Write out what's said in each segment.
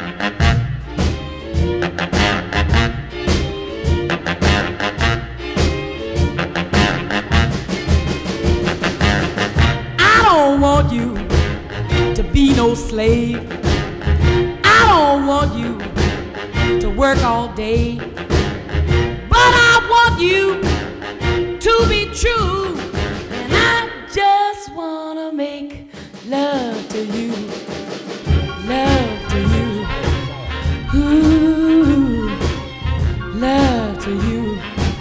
I don't want you to be no slave. I don't want you to work all day. But I want you to be true. And I just wanna make love to you. Love to you. Ooh, love to you.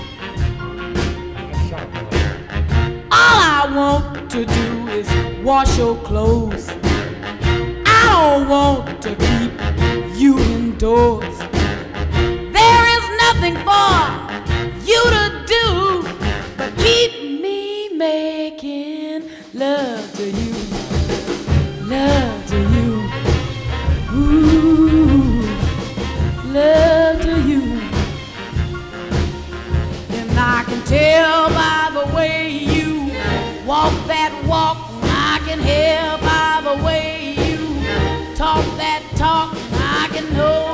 All I want to do is wash your clothes. I don't want to keep you indoors. There is nothing for you to do but keep me making love to you. Love to you. Ooh, love to you. And I can tell by the way you walk that walk. I can hear by the way you talk that talk. I can know